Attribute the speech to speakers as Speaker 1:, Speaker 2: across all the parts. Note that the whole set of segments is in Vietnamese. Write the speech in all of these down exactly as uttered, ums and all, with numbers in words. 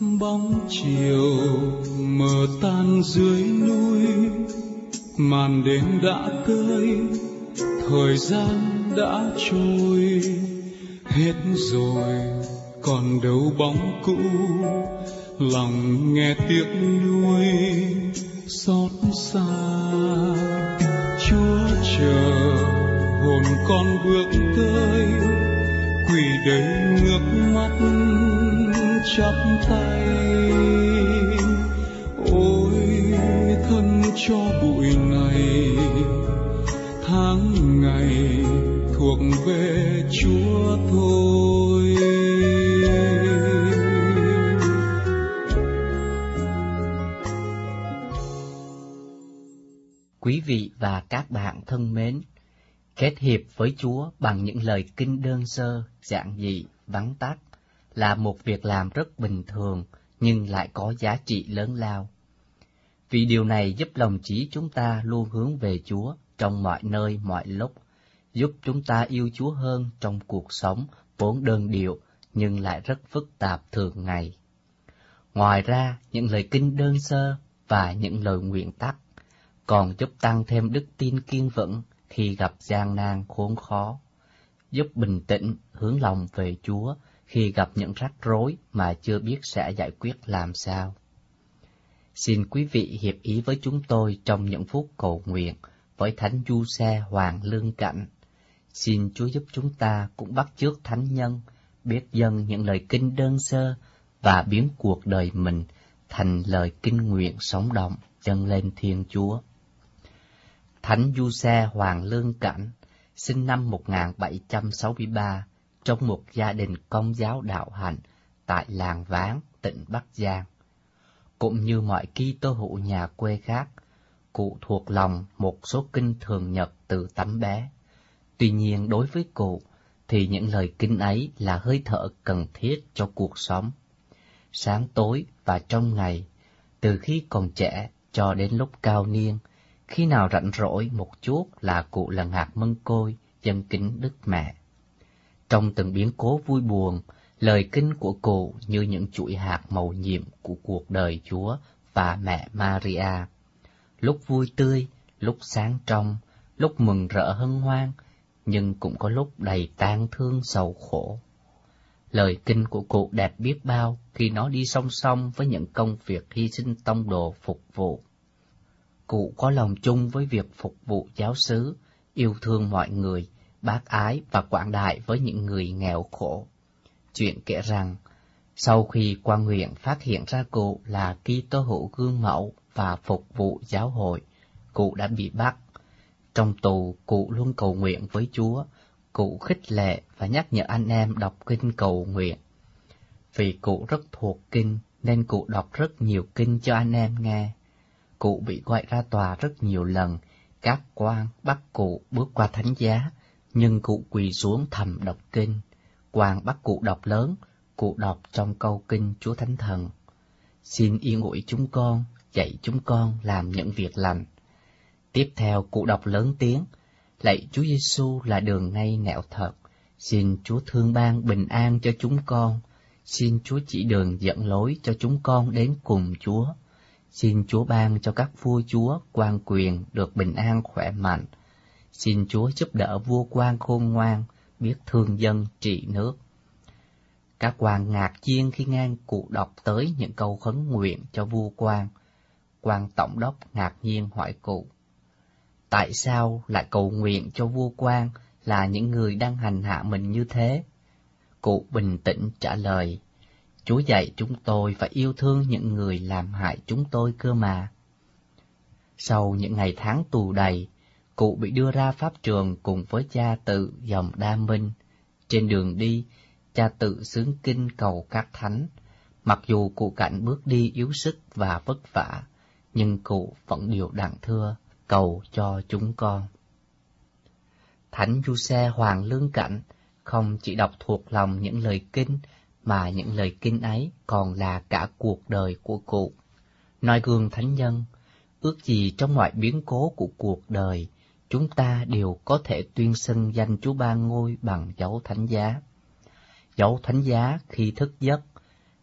Speaker 1: Bóng chiều mờ tan dưới núi, màn đêm đã tới, thời gian đã trôi hết rồi, còn đâu bóng cũ, lòng nghe tiếng nuối xót xa. Chúa chờ hồn con bước tới, quỳ đây ngước mắt chắp tay. Ôi thân cho bụi này, tháng ngày thuộc về Chúa thôi.
Speaker 2: Quý vị và các bạn thân mến, kết hiệp với Chúa bằng những lời kinh đơn sơ, giản dị, vắn tắt là một việc làm rất bình thường nhưng lại có giá trị lớn lao. Vì điều này giúp lòng trí chúng ta luôn hướng về Chúa trong mọi nơi mọi lúc, giúp chúng ta yêu Chúa hơn trong cuộc sống vốn đơn điệu nhưng lại rất phức tạp thường ngày. Ngoài ra, những lời kinh đơn sơ và những lời nguyện tắt còn giúp tăng thêm đức tin kiên vững khi gặp gian nan khốn khó, giúp bình tĩnh hướng lòng về Chúa khi gặp những rắc rối mà chưa biết sẽ giải quyết làm sao. Xin quý vị hiệp ý với chúng tôi trong những phút cầu nguyện với Thánh Giuse Hoàng Lương Cảnh. Xin Chúa giúp chúng ta cũng bắt chước thánh nhân, biết dâng những lời kinh đơn sơ và biến cuộc đời mình thành lời kinh nguyện sống động dâng lên Thiên Chúa. Thánh Giuse Hoàng Lương Cảnh sinh năm một nghìn bảy trăm sáu mươi ba trong một gia đình Công giáo đạo hạnh tại làng Ván, tỉnh Bắc Giang. Cũng như mọi Kitô hữu nhà quê khác, cụ thuộc lòng một số kinh thường nhật từ tấm bé. Tuy nhiên đối với cụ thì những lời kinh ấy là hơi thở cần thiết cho cuộc sống. Sáng tối và trong ngày, từ khi còn trẻ cho đến lúc cao niên, khi nào rảnh rỗi một chút là cụ lần hạt mân côi dâng kính Đức Mẹ. Trong từng biến cố vui buồn, lời kinh của cụ như những chuỗi hạt màu nhiệm của cuộc đời Chúa và mẹ Maria. Lúc vui tươi, lúc sáng trong, lúc mừng rỡ hân hoan, nhưng cũng có lúc đầy tang thương sầu khổ. Lời kinh của cụ đẹp biết bao khi nó đi song song với những công việc hy sinh tông đồ phục vụ. Cụ có lòng chung với việc phục vụ giáo xứ, yêu thương mọi người, bác ái và quảng đại với những người nghèo khổ. Chuyện kể rằng, sau khi quan huyện phát hiện ra cụ là Kitô hữu gương mẫu và phục vụ giáo hội, cụ đã bị bắt. Trong tù, cụ luôn cầu nguyện với Chúa, cụ khích lệ và nhắc nhở anh em đọc kinh cầu nguyện. Vì cụ rất thuộc kinh nên cụ đọc rất nhiều kinh cho anh em nghe. Cụ bị gọi ra tòa rất nhiều lần, các quan bắt cụ bước qua thánh giá, nhưng cụ quỳ xuống thầm đọc kinh. Quan bắt cụ đọc lớn, cụ đọc trong câu kinh Chúa Thánh Thần. Xin yên ủi chúng con, dạy chúng con làm những việc lành. Tiếp theo cụ đọc lớn tiếng, lạy Chúa Giêsu là đường ngay nẻo thật, xin Chúa thương ban bình an cho chúng con, xin Chúa chỉ đường dẫn lối cho chúng con đến cùng Chúa. Xin Chúa ban cho các vua chúa, quan quyền được bình an khỏe mạnh. Xin Chúa giúp đỡ vua quan khôn ngoan, biết thương dân trị nước. Các quan ngạc nhiên khi nghe cụ đọc tới những câu khấn nguyện cho vua quan. Quan tổng đốc ngạc nhiên hỏi cụ, tại sao lại cầu nguyện cho vua quan là những người đang hành hạ mình như thế? Cụ bình tĩnh trả lời, Chúa dạy chúng tôi phải yêu thương những người làm hại chúng tôi cơ mà. Sau những ngày tháng tù đầy, cụ bị đưa ra pháp trường cùng với cha tự dòng Đa Minh. Trên đường đi, cha tự xướng kinh cầu các thánh. Mặc dù cụ cảnh bước đi yếu sức và vất vả, nhưng cụ vẫn điều đặn thưa, cầu cho chúng con. Thánh Giuse Hoàng Lương Cảnh không chỉ đọc thuộc lòng những lời kinh, mà những lời kinh ấy còn là cả cuộc đời của cụ. Noi gương thánh nhân, ước gì trong mọi biến cố của cuộc đời, chúng ta đều có thể tuyên xưng danh Chúa Ba Ngôi bằng dấu thánh giá. Dấu thánh giá khi thức giấc,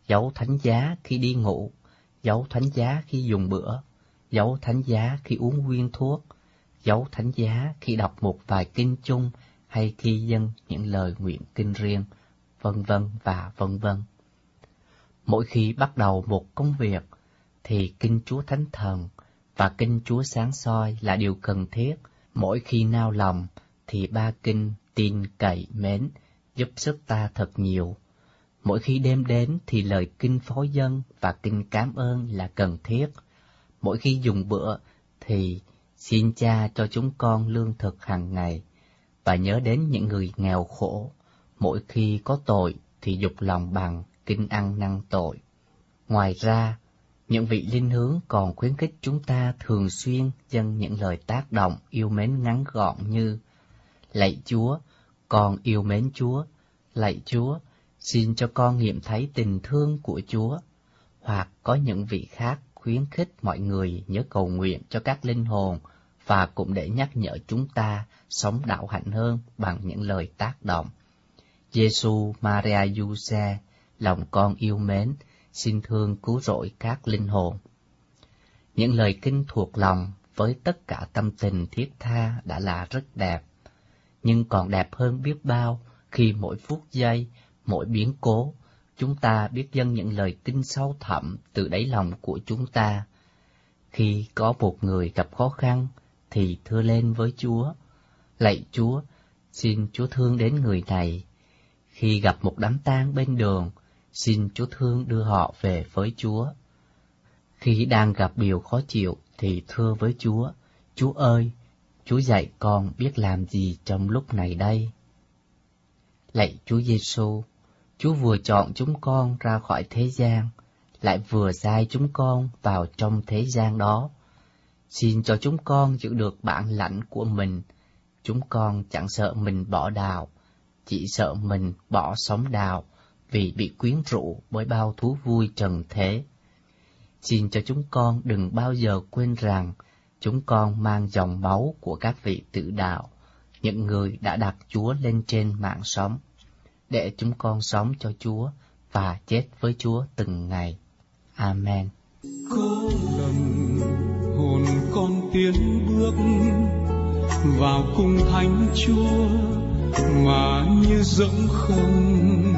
Speaker 2: dấu thánh giá khi đi ngủ, dấu thánh giá khi dùng bữa, dấu thánh giá khi uống viên thuốc, dấu thánh giá khi đọc một vài kinh chung hay khi dâng những lời nguyện kinh riêng, vân vân và vân vân. Mỗi khi bắt đầu một công việc, thì kinh Chúa Thánh Thần và kinh Chúa Sáng soi là điều cần thiết. Mỗi khi nao lòng, thì ba kinh tin, cậy, mến giúp sức ta thật nhiều. Mỗi khi đêm đến thì lời kinh phối dâng và kinh cảm ơn là cần thiết. Mỗi khi dùng bữa thì xin Cha cho chúng con lương thực hàng ngày, và nhớ đến những người nghèo khổ. Mỗi khi có tội thì dục lòng bằng kinh ăn năn tội. Ngoài ra, những vị linh hướng còn khuyến khích chúng ta thường xuyên dâng những lời tác động yêu mến ngắn gọn như: lạy Chúa, con yêu mến Chúa, lạy Chúa, xin cho con nghiệm thấy tình thương của Chúa. Hoặc có những vị khác khuyến khích mọi người nhớ cầu nguyện cho các linh hồn, và cũng để nhắc nhở chúng ta sống đạo hạnh hơn bằng những lời tác động: Giêsu, Maria, Giuse, lòng con yêu mến, xin thương cứu rỗi các linh hồn. Những lời kinh thuộc lòng với tất cả tâm tình thiết tha đã là rất đẹp, nhưng còn đẹp hơn biết bao khi mỗi phút giây, mỗi biến cố, chúng ta biết dâng những lời kinh sâu thẳm từ đáy lòng của chúng ta. Khi có một người gặp khó khăn, thì thưa lên với Chúa: lạy Chúa, xin Chúa thương đến người này. Khi gặp một đám tang bên đường, xin Chúa thương đưa họ về với Chúa. Khi đang gặp điều khó chịu, thì thưa với Chúa: Chúa ơi, Chúa dạy con biết làm gì trong lúc này đây. Lạy Chúa Giêsu, Chúa vừa chọn chúng con ra khỏi thế gian, lại vừa sai chúng con vào trong thế gian đó. Xin cho chúng con giữ được bản lãnh của mình. Chúng con chẳng sợ mình bỏ đạo, chỉ sợ mình bỏ sống đạo, vì bị quyến rũ bởi bao thú vui trần thế. Xin cho chúng con đừng bao giờ quên rằng chúng con mang dòng máu của các vị tử đạo, những người đã đặt Chúa lên trên mạng sống, để chúng con sống cho Chúa và chết với Chúa từng ngày. Amen.
Speaker 1: Có lần hồn con tiến bước vào cung thánh Chúa mà như dẫm không.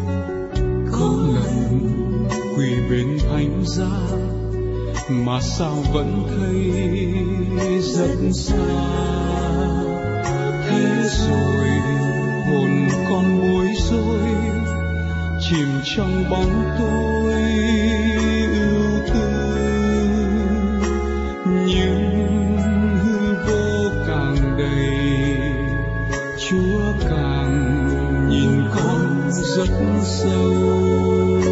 Speaker 1: Có lần quỳ bên thánh giá mà sao vẫn thấy rất xa. Thế rồi hồn con bối rối, chìm trong bóng tối ưu tư. Nhưng hư vô càng đầy, Chúa càng nhìn con rất sâu.